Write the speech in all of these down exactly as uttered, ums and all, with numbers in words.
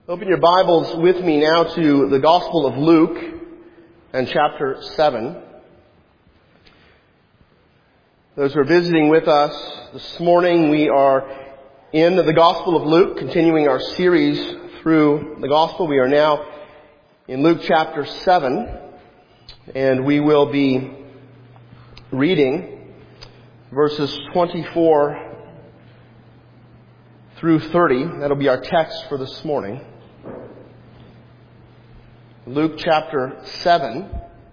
Open your Bibles with me now to the Gospel of Luke and chapter seven. Those who are visiting with us this morning, we are in the Gospel of Luke, continuing our series through the Gospel. We are now in Luke chapter seven, and we will be reading verses twenty-four through thirty. That'll be our text for this morning. Luke chapter seven.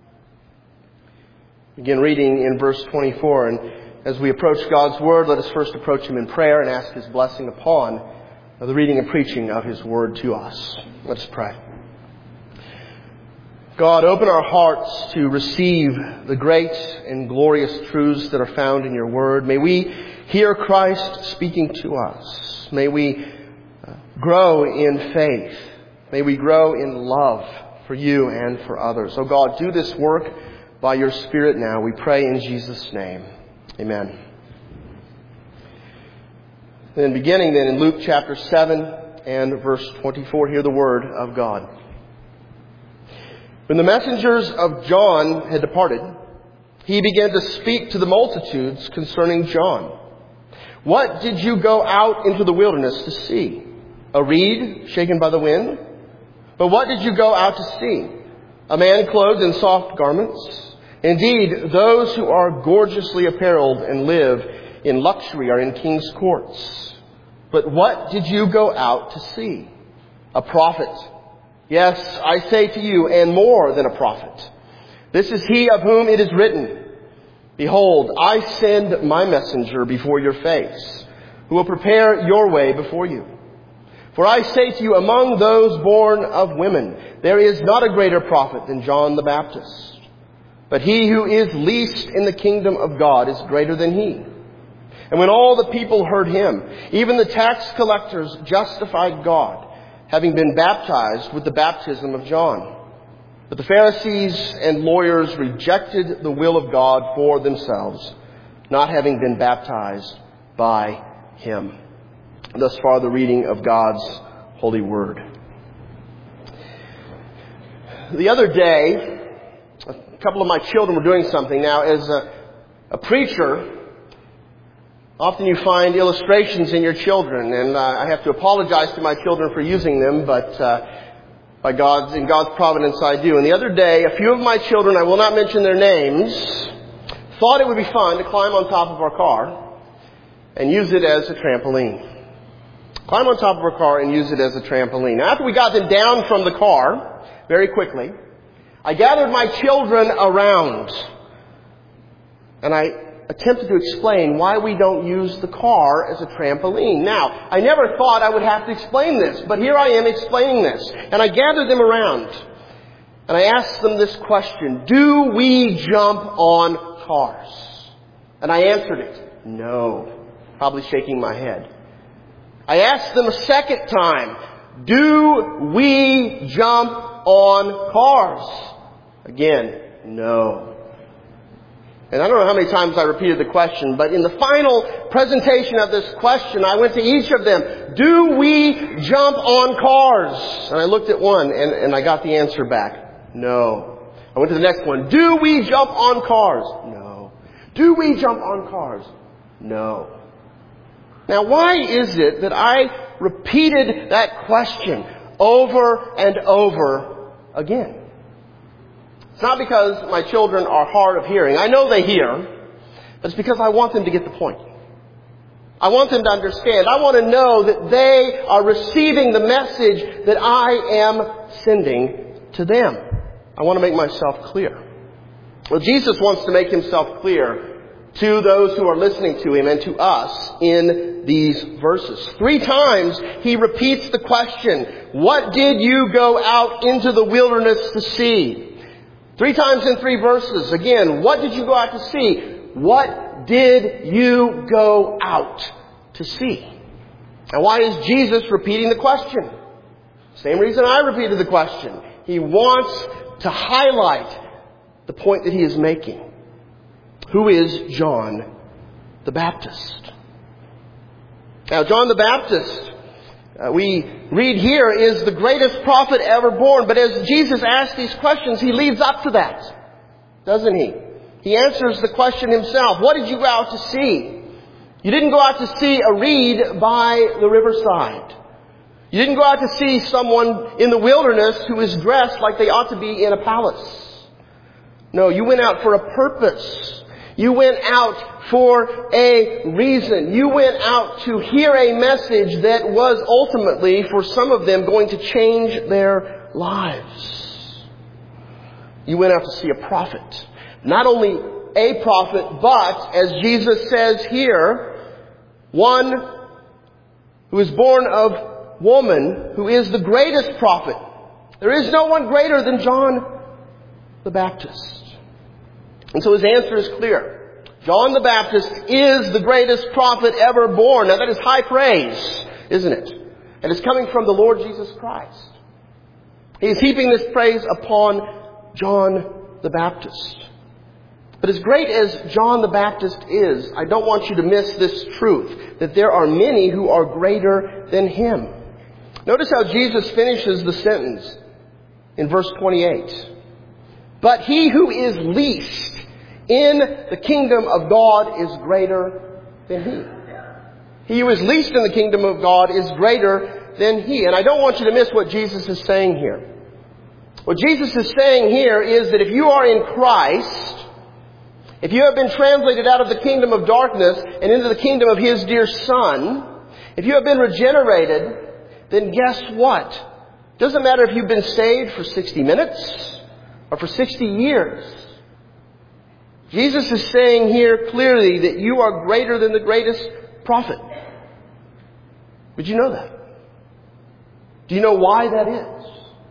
Begin reading in verse twenty-four. And as we approach God's Word, let us first approach Him in prayer and ask His blessing upon the reading and preaching of His Word to us. Let us pray. God, open our hearts to receive the great and glorious truths that are found in Your Word. May we hear Christ speaking to us. May we grow in faith. May we grow in love for You and for others. Oh God, do this work by Your Spirit now. We pray in Jesus' name. Amen. Then beginning then in Luke chapter seven and verse twenty-four, hear the word of God. When the messengers of John had departed, he began to speak to the multitudes concerning John. What did you go out into the wilderness to see? A reed shaken by the wind? But what did you go out to see? A man clothed in soft garments? Indeed, those who are gorgeously apparelled and live in luxury are in king's courts. But what did you go out to see? A prophet. Yes, I say to you, and more than a prophet. This is he of whom it is written, Behold, I send my messenger before your face, who will prepare your way before you. For I say to you, among those born of women, there is not a greater prophet than John the Baptist. But he who is least in the kingdom of God is greater than he. And when all the people heard him, even the tax collectors justified God, having been baptized with the baptism of John. But the Pharisees and lawyers rejected the will of God for themselves, not having been baptized by him. Thus far, the reading of God's holy word. The other day, a couple of my children were doing something. Now, as a, a preacher, often you find illustrations in your children, and uh, I have to apologize to my children for using them, but uh, by God's in God's providence, I do. And the other day, a few of my children, I will not mention their names, thought it would be fun to climb on top of our car and use it as a trampoline. Climb on top of our car and use it as a trampoline. Now, after we got them down from the car, very quickly, I gathered my children around. And I attempted to explain why we don't use the car as a trampoline. Now, I never thought I would have to explain this, but here I am explaining this. And I gathered them around. And I asked them this question. Do we jump on cars? And I answered it. No. Probably shaking my head. I asked them a second time, do we jump on cars? Again, no. And I don't know how many times I repeated the question, but in the final presentation of this question, I went to each of them, do we jump on cars? And I looked at one and, and I got the answer back, no. I went to the next one, do we jump on cars? No. Do we jump on cars? No. Now, why is it that I repeated that question over and over again? It's not because my children are hard of hearing. I know they hear, but it's because I want them to get the point. I want them to understand. I want to know that they are receiving the message that I am sending to them. I want to make myself clear. Well, Jesus wants to make himself clear to those who are listening to him and to us in these verses. Three times he repeats the question, what did you go out into the wilderness to see? Three times in three verses. Again, what did you go out to see? What did you go out to see? And why is Jesus repeating the question? Same reason I repeated the question. He wants to highlight the point that he is making. Who is John the Baptist? Now, John the Baptist uh, we read here, is the greatest prophet ever born. But as Jesus asks these questions, He leads up to that, doesn't He? He answers the question Himself. What did you go out to see? You didn't go out to see a reed by the riverside. You didn't go out to see someone in the wilderness who is dressed like they ought to be in a palace. No, you went out for a purpose. You went out for a reason. You went out to hear a message that was ultimately, for some of them, going to change their lives. You went out to see a prophet. Not only a prophet, but, as Jesus says here, one who is born of woman, who is the greatest prophet. There is no one greater than John the Baptist. And so his answer is clear. John the Baptist is the greatest prophet ever born. Now that is high praise, isn't it? And it's coming from the Lord Jesus Christ. He is heaping this praise upon John the Baptist. But as great as John the Baptist is, I don't want you to miss this truth, that there are many who are greater than him. Notice how Jesus finishes the sentence in verse twenty-eight. But he who is least in the kingdom of God is greater than he. He who is least in the kingdom of God is greater than he. And I don't want you to miss what Jesus is saying here. What Jesus is saying here is that if you are in Christ, if you have been translated out of the kingdom of darkness and into the kingdom of His dear Son, if you have been regenerated, then guess what? Doesn't matter if you've been saved for sixty minutes or for sixty years. Jesus is saying here clearly that you are greater than the greatest prophet. Did you know that? Do you know why that is?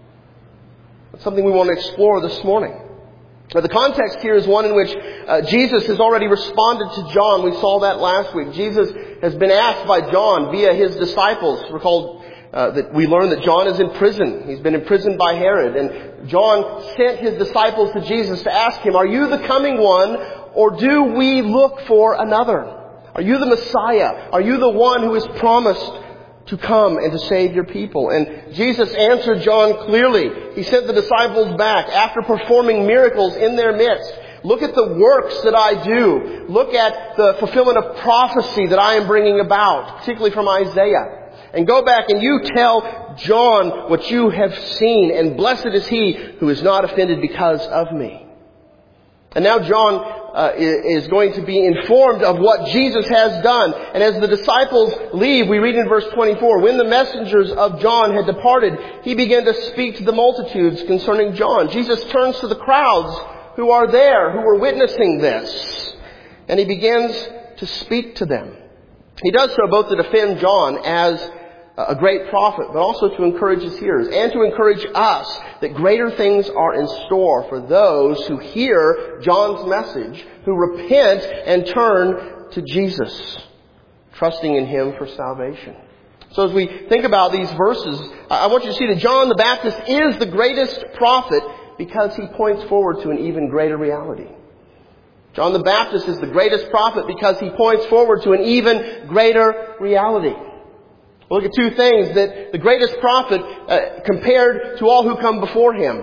That's something we want to explore this morning. Now, the context here is one in which uh, Jesus has already responded to John. We saw that last week. Jesus has been asked by John via his disciples. Recall uh, that we learned that John is in prison. He's been imprisoned by Herod. And John sent his disciples to Jesus to ask him, are you the coming one, or do we look for another? Are you the Messiah? Are you the one who is promised to come and to save your people? And Jesus answered John clearly. He sent the disciples back after performing miracles in their midst. Look at the works that I do. Look at the fulfillment of prophecy that I am bringing about, particularly from Isaiah. And go back and you tell John what you have seen. And blessed is he who is not offended because of me. And now John uh, is going to be informed of what Jesus has done. And as the disciples leave, we read in verse twenty-four, when the messengers of John had departed, he began to speak to the multitudes concerning John. Jesus turns to the crowds who are there, who are witnessing this. And he begins to speak to them. He does so both to defend John as a great prophet, but also to encourage his hearers and to encourage us that greater things are in store for those who hear John's message, who repent and turn to Jesus, trusting in Him for salvation. So as we think about these verses, I want you to see that John the Baptist is the greatest prophet because he points forward to an even greater reality. John the Baptist is the greatest prophet because he points forward to an even greater reality. We'll look at two things. That the greatest prophet uh, compared to all who come before him.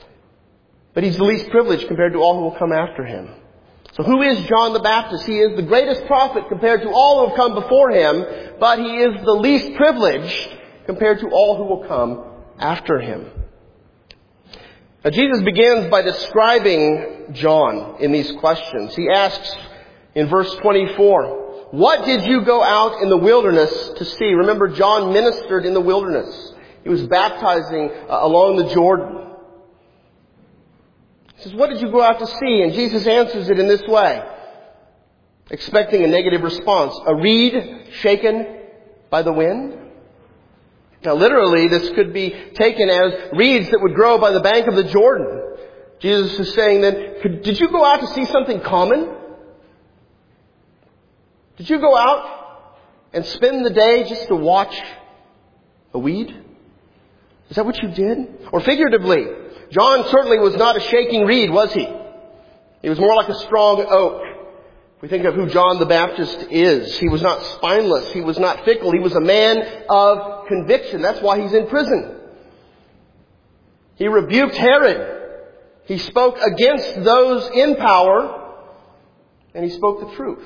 But he's the least privileged compared to all who will come after him. So who is John the Baptist? He is the greatest prophet compared to all who have come before him. But he is the least privileged compared to all who will come after him. Now, Jesus begins by describing John in these questions. He asks in verse twenty-four, what did you go out in the wilderness to see? Remember, John ministered in the wilderness. He was baptizing uh, along the Jordan. He says, what did you go out to see? And Jesus answers it in this way, expecting a negative response. A reed shaken by the wind? Now, literally, this could be taken as reeds that would grow by the bank of the Jordan. Jesus is saying that, could, did you go out to see something common? Did you go out and spend the day just to watch a weed? Is that what you did? Or figuratively, John certainly was not a shaking reed, was he? He was more like a strong oak. We think of who John the Baptist is. He was not spineless. He was not fickle. He was a man of conviction. That's why he's in prison. He rebuked Herod. He spoke against those in power, and he spoke the truth.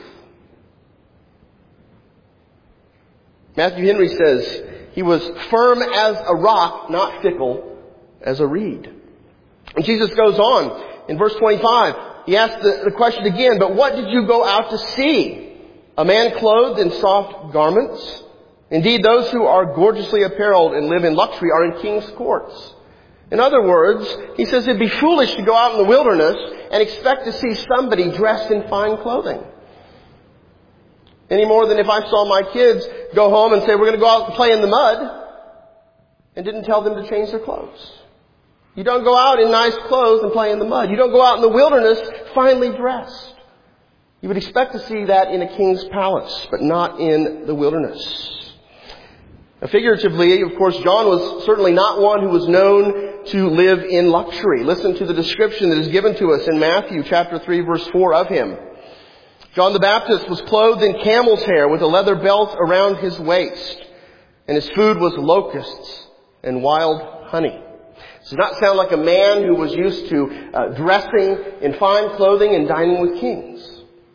Matthew Henry says, he was firm as a rock, not fickle as a reed. And Jesus goes on in verse twenty-five. He asks the, the question again, but what did you go out to see? A man clothed in soft garments? Indeed, those who are gorgeously apparelled and live in luxury are in king's courts. In other words, he says it'd be foolish to go out in the wilderness and expect to see somebody dressed in fine clothing. Any more than if I saw my kids go home and say, we're going to go out and play in the mud, and didn't tell them to change their clothes. You don't go out in nice clothes and play in the mud. You don't go out in the wilderness finely dressed. You would expect to see that in a king's palace, but not in the wilderness. Now, figuratively, of course, John was certainly not one who was known to live in luxury. Listen to the description that is given to us in Matthew chapter three, verse four of him. John the Baptist was clothed in camel's hair with a leather belt around his waist, and his food was locusts and wild honey. Does not sound like a man who was used to uh, dressing in fine clothing and dining with kings.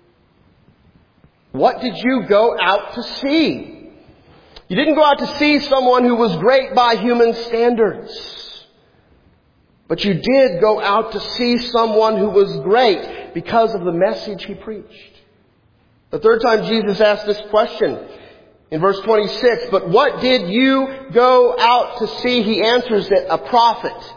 What did you go out to see? You didn't go out to see someone who was great by human standards. But you did go out to see someone who was great because of the message he preached. The third time Jesus asked this question in verse twenty-six, but what did you go out to see? He answers that a prophet.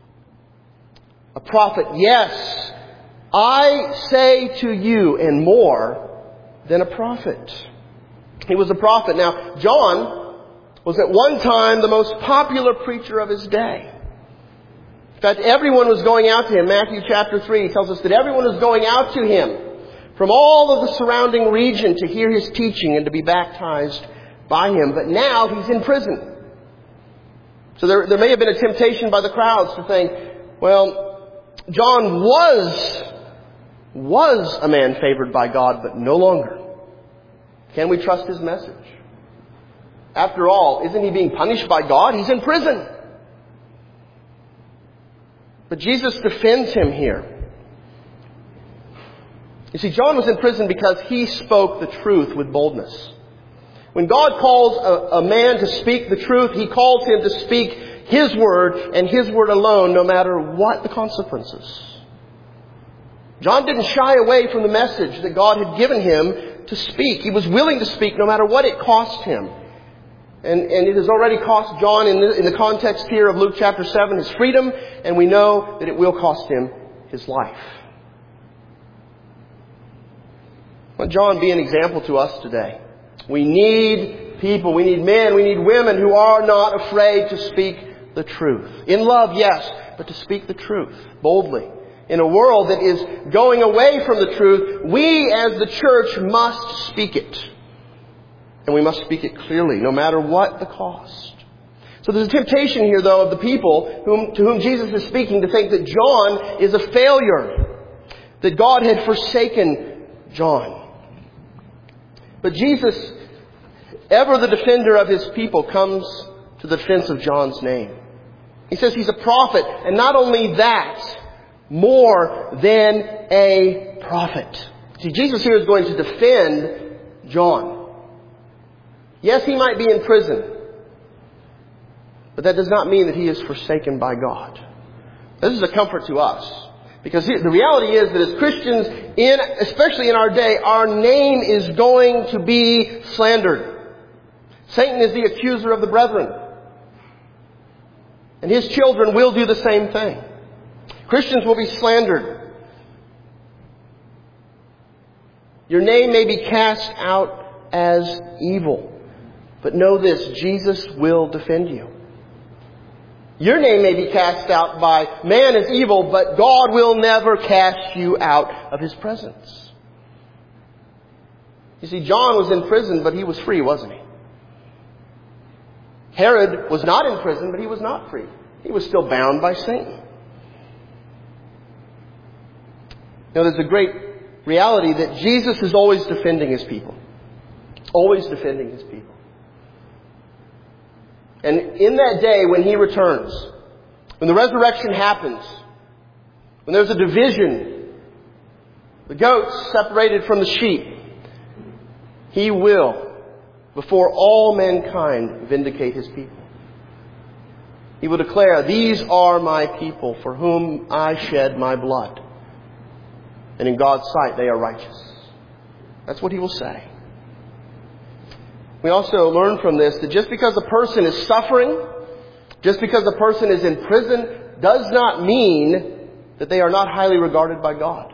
A prophet, yes, I say to you, and more than a prophet. He was a prophet. Now, John was at one time the most popular preacher of his day. In fact, everyone was going out to him. Matthew chapter three tells us that everyone was going out to him from all of the surrounding region to hear his teaching and to be baptized by him. But now he's in prison. So there, there may have been a temptation by the crowds to think, well, John was, was a man favored by God, but no longer. Can we trust his message? After all, isn't he being punished by God? He's in prison. But Jesus defends him here. You see, John was in prison because he spoke the truth with boldness. When God calls a, a man to speak the truth, he calls him to speak his word and his word alone, no matter what the consequences. John didn't shy away from the message that God had given him to speak. He was willing to speak no matter what it cost him. And, and it has already cost John, in the, in the context here of Luke chapter seven, his freedom, and we know that it will cost him his life. Let John be an example to us today. We need people, we need men, we need women who are not afraid to speak the truth. In love, yes, but to speak the truth boldly. In a world that is going away from the truth, we as the church must speak it. And we must speak it clearly, no matter what the cost. So there's a temptation here, though, of the people whom, to whom Jesus is speaking to think that John is a failure. That God had forsaken John. But Jesus, ever the defender of his people, comes to the defense of John's name. He says he's a prophet, and not only that, more than a prophet. See, Jesus here is going to defend John. Yes, he might be in prison, but that does not mean that he is forsaken by God. This is a comfort to us. Because the reality is that as Christians, in, especially in our day, our name is going to be slandered. Satan is the accuser of the brethren. And his children will do the same thing. Christians will be slandered. Your name may be cast out as evil. But know this, Jesus will defend you. Your name may be cast out by man as evil, but God will never cast you out of his presence. You see, John was in prison, but he was free, wasn't he? Herod was not in prison, but he was not free. He was still bound by Satan. Now, there's a great reality that Jesus is always defending His people. Always defending His people. And in that day when He returns, when the resurrection happens, when there's a division, the goats separated from the sheep, He will, before all mankind, vindicate His people. He will declare, "These are my people for whom I shed my blood. And in God's sight they are righteous." That's what He will say. We also learn from this that just because a person is suffering, just because a person is in prison, does not mean that they are not highly regarded by God.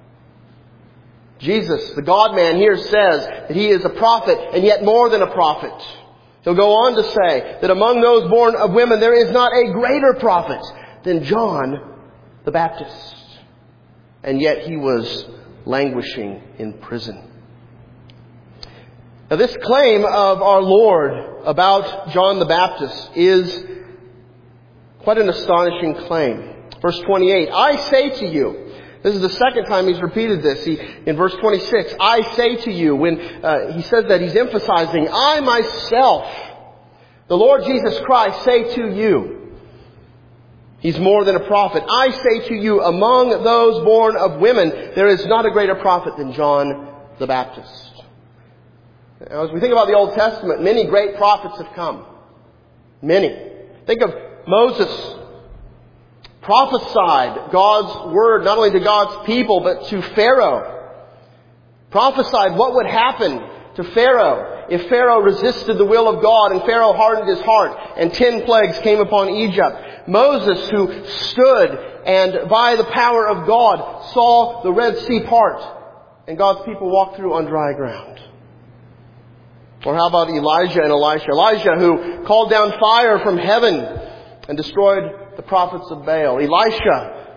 Jesus, the God-man, here says that He is a prophet, and yet more than a prophet. He'll go on to say that among those born of women there is not a greater prophet than John the Baptist. And yet He was languishing in prison. Now this claim of our Lord about John the Baptist is quite an astonishing claim. Verse twenty-eight, "I say to you," this is the second time He's repeated this. He, in verse twenty-six, "I say to you," when uh, He says that, He's emphasizing, "I myself, the Lord Jesus Christ, say to you." He's more than a prophet. "I say to you, among those born of women, there is not a greater prophet than John the Baptist." Now, as we think about the Old Testament, many great prophets have come. Many. Think of Moses. Prophesied God's word not only to God's people, but to Pharaoh. Prophesied what would happen to Pharaoh if Pharaoh resisted the will of God and Pharaoh hardened his heart and ten plagues came upon Egypt. Moses, who stood and by the power of God saw the Red Sea part and God's people walked through on dry ground. Or how about Elijah and Elisha? Elijah, who called down fire from heaven and destroyed the prophets of Baal. Elisha,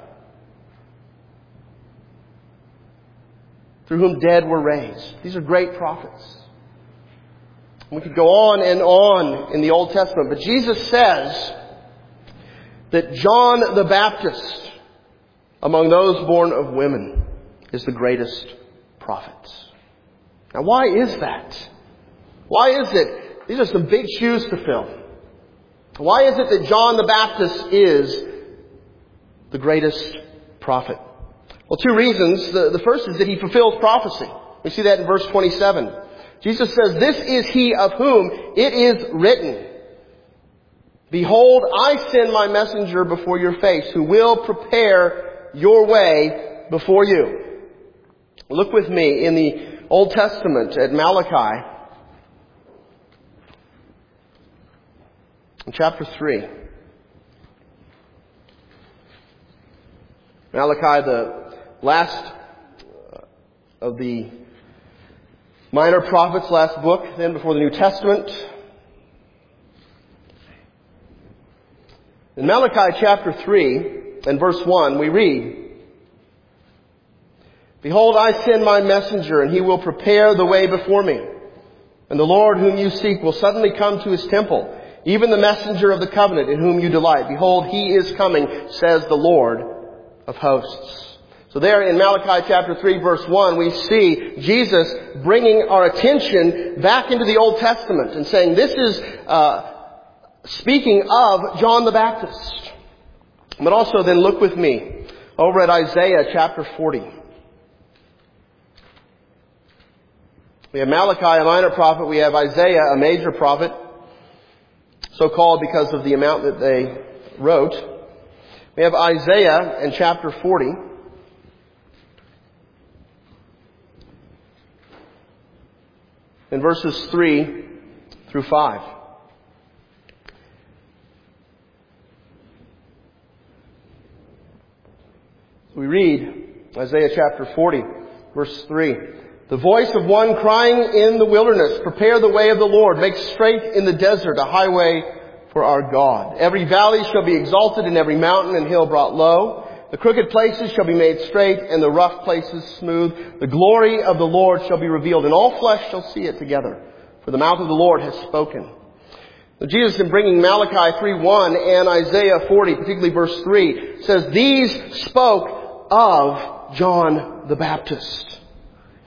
through whom dead were raised. These are great prophets. We could go on and on in the Old Testament, but Jesus says that John the Baptist, among those born of women, is the greatest prophet. Now, why is that? Why is it? These are some big shoes to fill. Why is it that John the Baptist is the greatest prophet? Well, two reasons. The, the first is that he fulfills prophecy. We see that in verse twenty-seven. Jesus says, "This is he of whom it is written, Behold, I send my messenger before your face, who will prepare your way before you." Look with me in the Old Testament at Malachi, in chapter three. Malachi, the last of the minor prophets, last book then before the New Testament. In Malachi chapter three and verse one we read, "Behold, I send my messenger, and he will prepare the way before me. And the Lord whom you seek will suddenly come to his temple, even the messenger of the covenant in whom you delight. Behold, he is coming, says the Lord of hosts." So there in Malachi chapter three verse one, we see Jesus bringing our attention back into the Old Testament and saying this is uh, speaking of John the Baptist. But also then look with me over at Isaiah chapter forty. We have Malachi, a minor prophet. We have Isaiah, a major prophet, so called because of the amount that they wrote. We have Isaiah in chapter forty. In verses three through five. We read Isaiah chapter forty, verse three. "The voice of one crying in the wilderness, prepare the way of the Lord, make straight in the desert a highway for our God. Every valley shall be exalted, and every mountain and hill brought low. The crooked places shall be made straight, and the rough places smooth. The glory of the Lord shall be revealed, and all flesh shall see it together. For the mouth of the Lord has spoken." So Jesus, in bringing Malachi three one and Isaiah forty, particularly verse three, says, "These spoke of John the Baptist."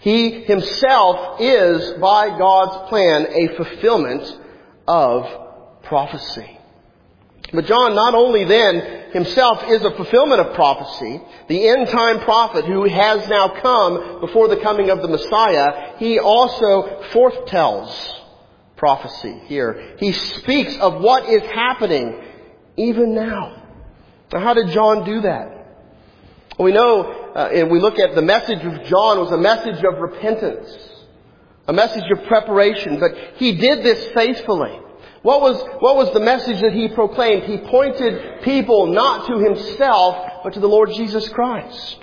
He himself is, by God's plan, a fulfillment of prophecy. But John not only then himself is a fulfillment of prophecy, the end-time prophet who has now come before the coming of the Messiah, he also foretells prophecy here. He speaks of what is happening even now. Now, how did John do that? Well, we know, uh, and we look at the message of John was a message of repentance, a message of preparation, but he did this faithfully. What was, what was the message that he proclaimed? He pointed people not to himself, but to the Lord Jesus Christ.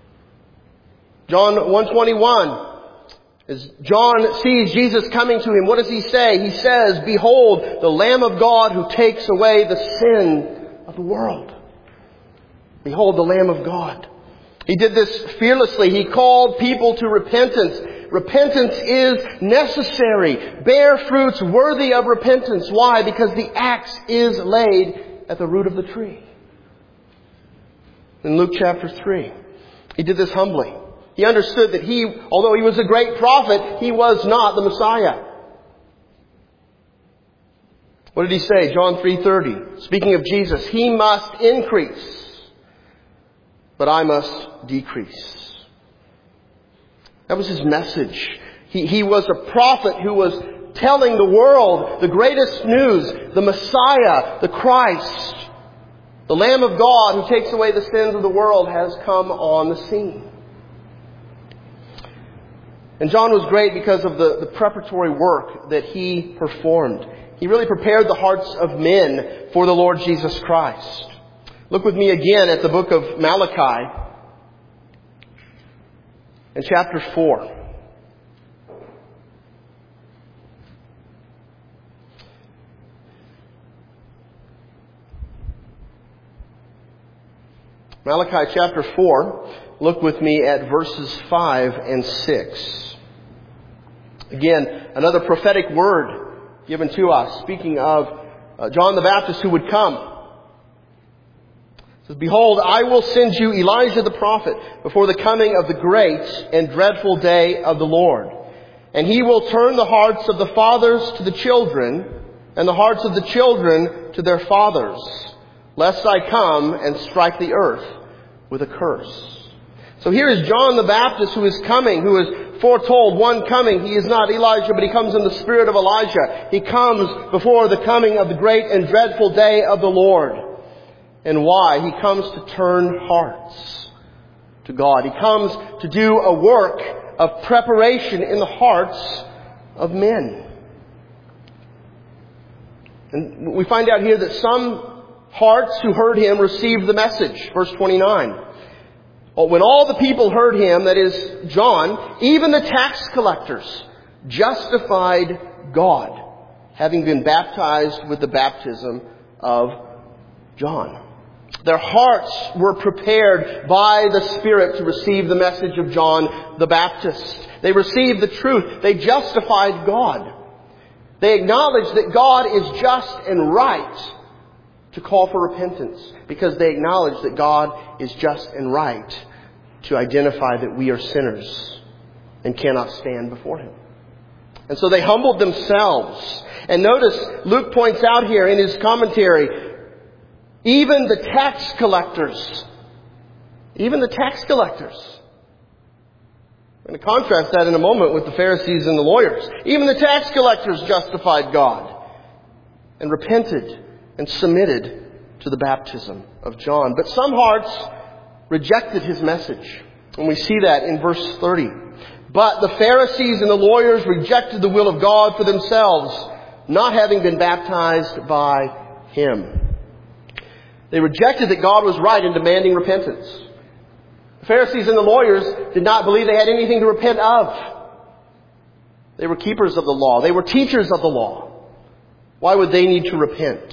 John one twenty-one, as John sees Jesus coming to him, what does he say? He says, "Behold, the Lamb of God who takes away the sin of the world." Behold, the Lamb of God. He did this fearlessly. He called people to repentance. Repentance is necessary. Bear fruits worthy of repentance. Why? Because the axe is laid at the root of the tree. In Luke chapter three, he did this humbly. He understood that he, although he was a great prophet, he was not the Messiah. What did he say? John three thirty. Speaking of Jesus, "He must increase, but I must decrease." That was his message. He, he was a prophet who was telling the world the greatest news, the Messiah, the Christ, the Lamb of God who takes away the sins of the world, has come on the scene. And John was great because of the, the preparatory work that he performed. He really prepared the hearts of men for the Lord Jesus Christ. Look with me again at the book of Malachi in chapter four. Malachi chapter four. Look with me at verses five and six. Again, another prophetic word given to us, speaking of uh, John the Baptist who would come. It says, "Behold, I will send you Elijah the prophet before the coming of the great and dreadful day of the Lord. And he will turn the hearts of the fathers to the children, and the hearts of the children to their fathers, lest I come and strike the earth with a curse." So here is John the Baptist who is coming, who is foretold, one coming. He is not Elijah, but he comes in the spirit of Elijah. He comes before the coming of the great and dreadful day of the Lord. And why? He comes to turn hearts to God. He comes to do a work of preparation in the hearts of men. And we find out here that some hearts who heard him received the message. Verse twenty-nine. When all the people heard him, that is John, even the tax collectors justified God, having been baptized with the baptism of John. Their hearts were prepared by the Spirit to receive the message of John the Baptist. They received the truth. They justified God. They acknowledged that God is just and right to call for repentance, because they acknowledge that God is just and right to identify that we are sinners and cannot stand before Him. And so they humbled themselves. And notice, Luke points out here in his commentary, even the tax collectors, even the tax collectors. I'm going to contrast that in a moment with the Pharisees and the lawyers. Even the tax collectors justified God and repented and submitted to the baptism of John. But some hearts rejected his message. And we see that in verse thirty. But the Pharisees and the lawyers rejected the will of God for themselves, not having been baptized by him. They rejected that God was right in demanding repentance. The Pharisees and the lawyers did not believe they had anything to repent of. They were keepers of the law. They were teachers of the law. Why would they need to repent?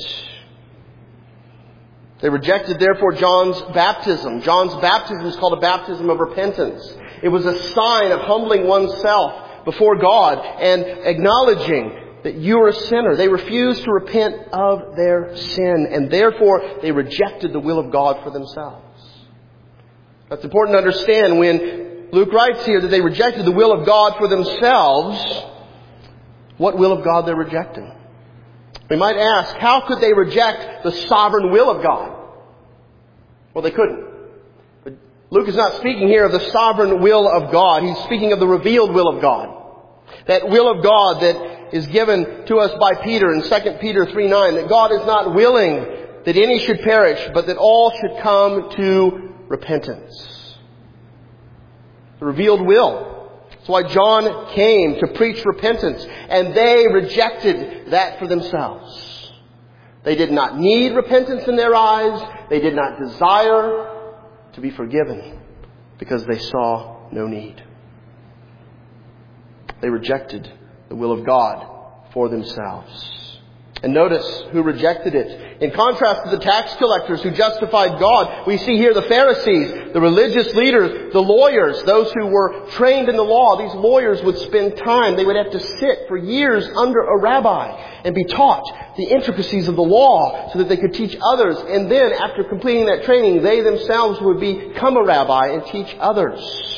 They rejected, therefore, John's baptism. John's baptism is called a baptism of repentance. It was a sign of humbling oneself before God and acknowledging that you are a sinner. They refused to repent of their sin, and therefore they rejected the will of God for themselves. That's important to understand when Luke writes here that they rejected the will of God for themselves. What will of God they're rejecting? We might ask, how could they reject the sovereign will of God? Well, they couldn't. But Luke is not speaking here of the sovereign will of God. He's speaking of the revealed will of God. That will of God that is given to us by Peter in Second Peter three nine, that God is not willing that any should perish, but that all should come to repentance. The revealed will. That's why John came to preach repentance, and they rejected that for themselves. They did not need repentance in their eyes. They did not desire to be forgiven because they saw no need. They rejected the will of God for themselves. And notice who rejected it. In contrast to the tax collectors who justified God, we see here the Pharisees, the religious leaders, the lawyers, those who were trained in the law. These lawyers would spend time. They would have to sit for years under a rabbi and be taught the intricacies of the law so that they could teach others. And then after completing that training, they themselves would become a rabbi and teach others.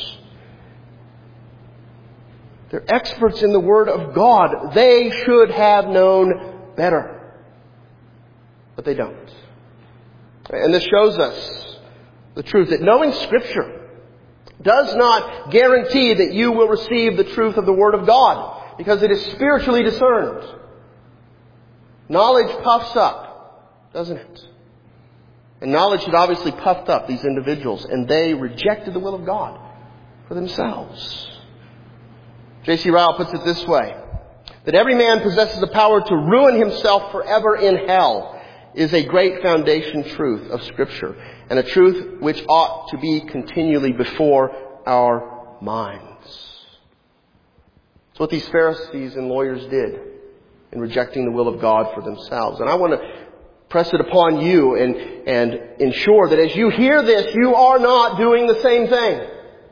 They're experts in the Word of God. They should have known better. But they don't. And this shows us the truth that knowing Scripture does not guarantee that you will receive the truth of the Word of God, because it is spiritually discerned. Knowledge puffs up, doesn't it? And knowledge had obviously puffed up these individuals, and they rejected the will of God for themselves. J C Ryle puts it this way, that every man possesses the power to ruin himself forever in hell is a great foundation truth of Scripture, and a truth which ought to be continually before our minds. It's what these Pharisees and lawyers did in rejecting the will of God for themselves. And I want to press it upon you and, and ensure that as you hear this, you are not doing the same thing.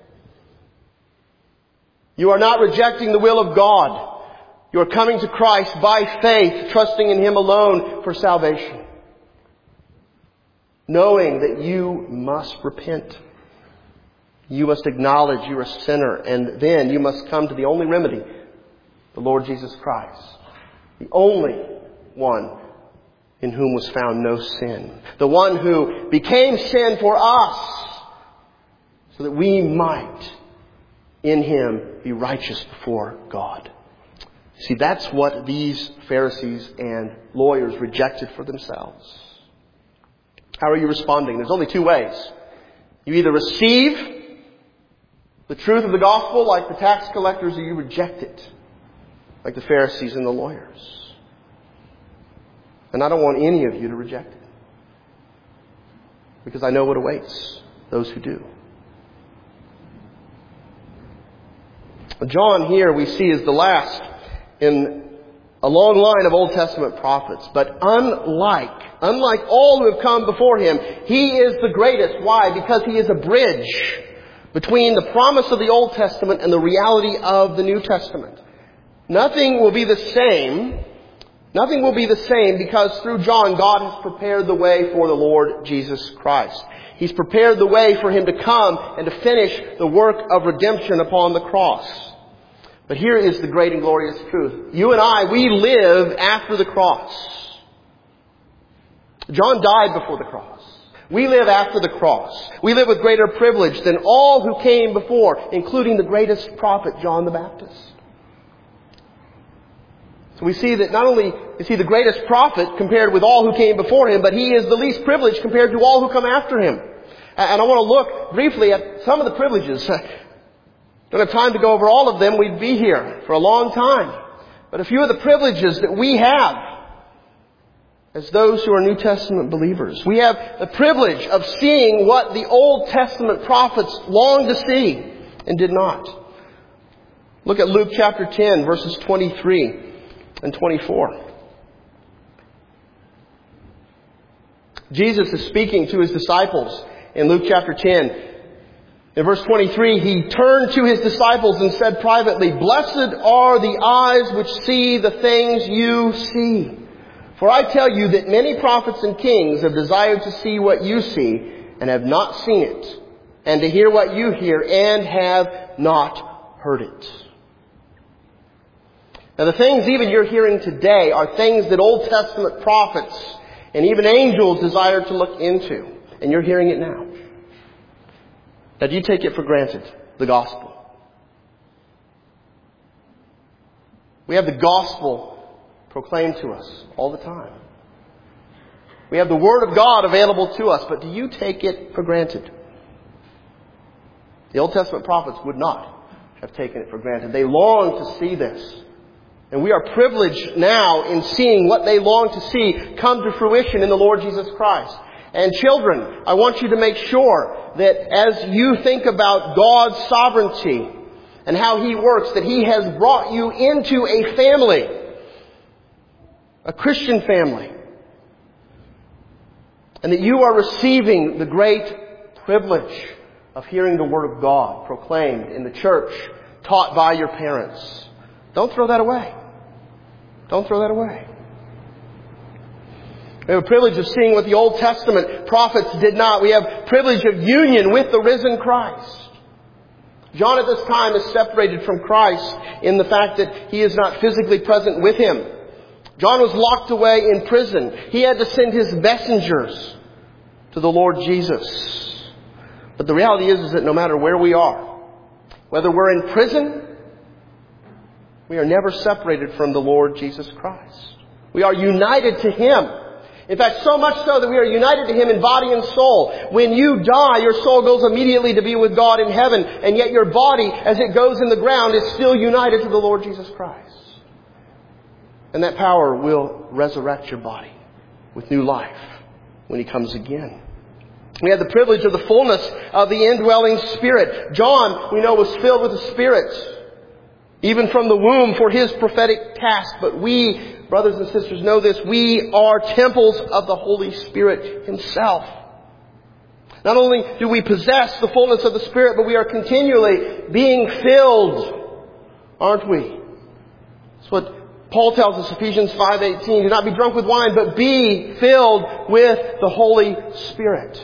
You are not rejecting the will of God. You are coming to Christ by faith, trusting in Him alone for salvation. Knowing that you must repent. You must acknowledge you're a sinner, and then you must come to the only remedy, the Lord Jesus Christ. The only one in whom was found no sin. The one who became sin for us so that we might in Him be righteous before God. See, that's what these Pharisees and lawyers rejected for themselves. How are you responding? There's only two ways. You either receive the truth of the gospel like the tax collectors, or you reject it like the Pharisees and the lawyers. And I don't want any of you to reject it, because I know what awaits those who do. John here we see is the last in a long line of Old Testament prophets. But unlike, unlike all who have come before him, he is the greatest. Why? Because he is a bridge between the promise of the Old Testament and the reality of the New Testament. Nothing will be the same. Nothing will be the same because through John, God has prepared the way for the Lord Jesus Christ. He's prepared the way for Him to come and to finish the work of redemption upon the cross. But here is the great and glorious truth. You and I, we live after the cross. John died before the cross. We live after the cross. We live with greater privilege than all who came before, including the greatest prophet, John the Baptist. So we see that not only is he the greatest prophet compared with all who came before him, but he is the least privileged compared to all who come after him. And I want to look briefly at some of the privileges. Don't have time to go over all of them. We'd be here for a long time. But a few of the privileges that we have as those who are New Testament believers. We have the privilege of seeing what the Old Testament prophets longed to see and did not. Look at Luke chapter ten, verses twenty-three and twenty-four. Jesus is speaking to His disciples in Luke chapter ten. In verse twenty-three, He turned to His disciples and said privately, "Blessed are the eyes which see the things you see. For I tell you that many prophets and kings have desired to see what you see and have not seen it, and to hear what you hear and have not heard it. Now the things even you're hearing today are things that Old Testament prophets and even angels desire to look into. And you're hearing it now. Now do you take it for granted, the gospel? We have the gospel proclaimed to us all the time. We have the Word of God available to us, but do you take it for granted? The Old Testament prophets would not have taken it for granted. They longed to see this. And we are privileged now in seeing what they long to see come to fruition in the Lord Jesus Christ. And children, I want you to make sure that as you think about God's sovereignty and how He works, that He has brought you into a family, a Christian family, and that you are receiving the great privilege of hearing the Word of God proclaimed in the church, taught by your parents. Don't throw that away. Don't throw that away. We have a privilege of seeing what the Old Testament prophets did not. We have privilege of union with the risen Christ. John at this time is separated from Christ in the fact that he is not physically present with Him. John was locked away in prison. He had to send his messengers to the Lord Jesus. But the reality is, is that no matter where we are, whether we're in prison, we are never separated from the Lord Jesus Christ. We are united to Him. In fact, so much so that we are united to Him in body and soul. When you die, your soul goes immediately to be with God in heaven. And yet your body, as it goes in the ground, is still united to the Lord Jesus Christ. And that power will resurrect your body with new life when He comes again. We have the privilege of the fullness of the indwelling Spirit. John, we know, was filled with the Spirit, even from the womb, for his prophetic task. But we, brothers and sisters, know this. We are temples of the Holy Spirit Himself. Not only do we possess the fullness of the Spirit, but we are continually being filled, aren't we? That's what Paul tells us, Ephesians five eighteen. Do not be drunk with wine, but be filled with the Holy Spirit,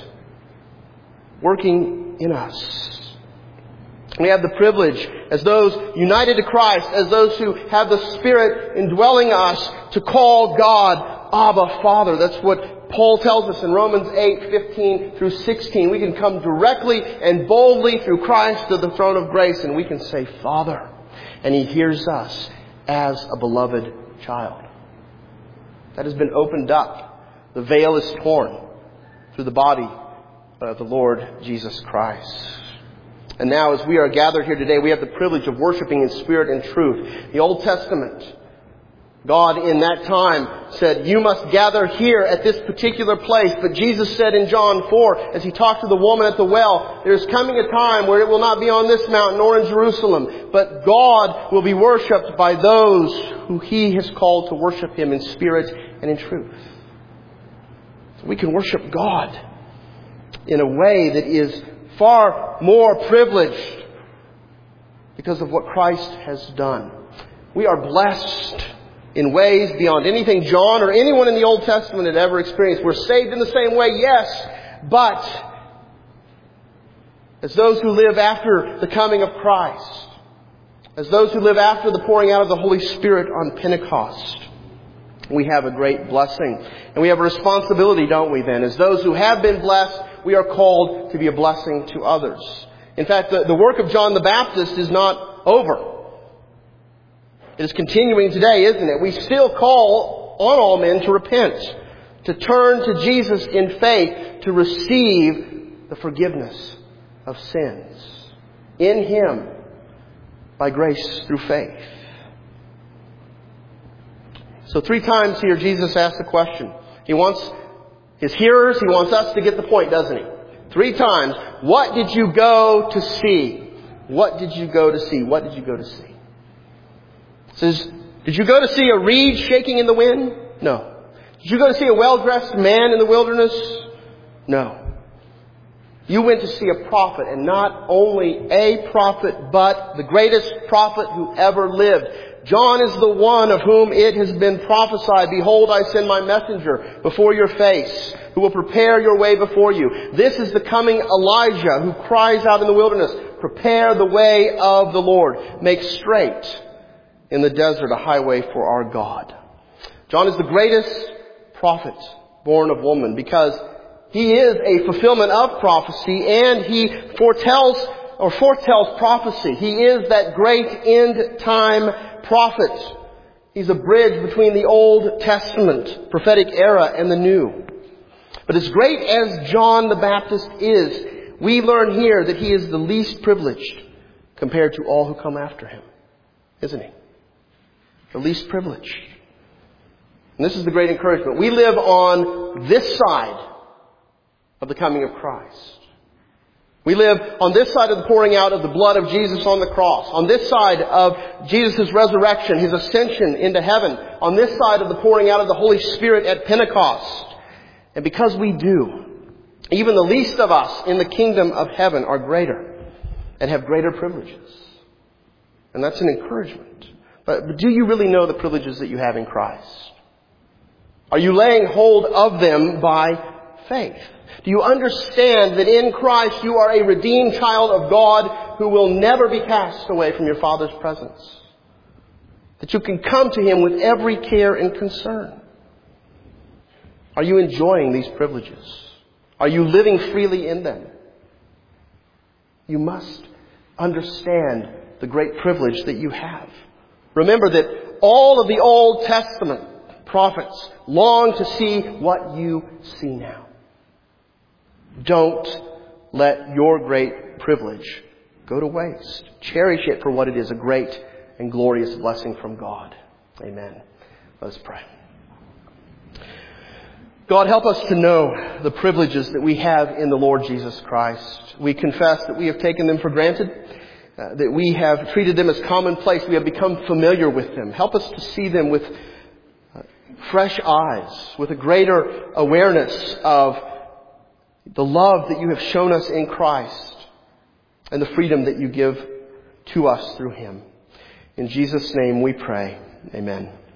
working in us. We have the privilege, as those united to Christ, as those who have the Spirit indwelling us, to call God Abba, Father. That's what Paul tells us in Romans eight fifteen through sixteen. We can come directly and boldly through Christ to the throne of grace, and we can say, Father. And He hears us as a beloved child. That has been opened up. The veil is torn through the body of the Lord Jesus Christ. And now, as we are gathered here today, we have the privilege of worshiping in spirit and truth. The Old Testament, God in that time said, you must gather here at this particular place. But Jesus said in John four, as He talked to the woman at the well, there's coming a time where it will not be on this mountain nor in Jerusalem, but God will be worshipped by those who He has called to worship Him in spirit and in truth. So we can worship God in a way that is far more privileged because of what Christ has done. We are blessed in ways beyond anything John or anyone in the Old Testament had ever experienced. We're saved in the same way, yes, but as those who live after the coming of Christ, as those who live after the pouring out of the Holy Spirit on Pentecost, we have a great blessing. And we have a responsibility, don't we then? As those who have been blessed, we are called to be a blessing to others. In fact, the, the work of John the Baptist is not over. It is continuing today, isn't it? We still call on all men to repent, to turn to Jesus in faith, to receive the forgiveness of sins in Him by grace through faith. So three times here Jesus asks the question. He wants His hearers, He wants us to get the point, doesn't He? Three times. What did you go to see? What did you go to see? What did you go to see? It says, did you go to see a reed shaking in the wind? No. Did you go to see a well-dressed man in the wilderness? No. You went to see a prophet, and not only a prophet, but the greatest prophet who ever lived. John is the one of whom it has been prophesied, behold, I send my messenger before your face, who will prepare your way before you. This is the coming Elijah who cries out in the wilderness, prepare the way of the Lord. Make straight in the desert a highway for our God. John is the greatest prophet born of woman because he is a fulfillment of prophecy and he foretells or foretells prophecy. He is that great end time prophet. He's a bridge between the Old Testament prophetic era and the New. But as great as John the Baptist is, we learn here that he is the least privileged compared to all who come after him. Isn't he? The least privileged. And this is the great encouragement. We live on this side of the coming of Christ. We live on this side of the pouring out of the blood of Jesus on the cross. On this side of Jesus' resurrection, His ascension into heaven. On this side of the pouring out of the Holy Spirit at Pentecost. And because we do, even the least of us in the kingdom of heaven are greater and have greater privileges. And that's an encouragement. But, but do you really know the privileges that you have in Christ? Are you laying hold of them by faith? Do you understand that in Christ you are a redeemed child of God who will never be cast away from your Father's presence? That you can come to Him with every care and concern. Are you enjoying these privileges? Are you living freely in them? You must understand the great privilege that you have. Remember that all of the Old Testament prophets long to see what you see now. Don't let your great privilege go to waste. Cherish it for what it is, a great and glorious blessing from God. Amen. Let us pray. God, help us to know the privileges that we have in the Lord Jesus Christ. We confess that we have taken them for granted, uh, that we have treated them as commonplace. We have become familiar with them. Help us to see them with uh, fresh eyes, with a greater awareness of the love that you have shown us in Christ and the freedom that you give to us through Him. In Jesus' name we pray. Amen.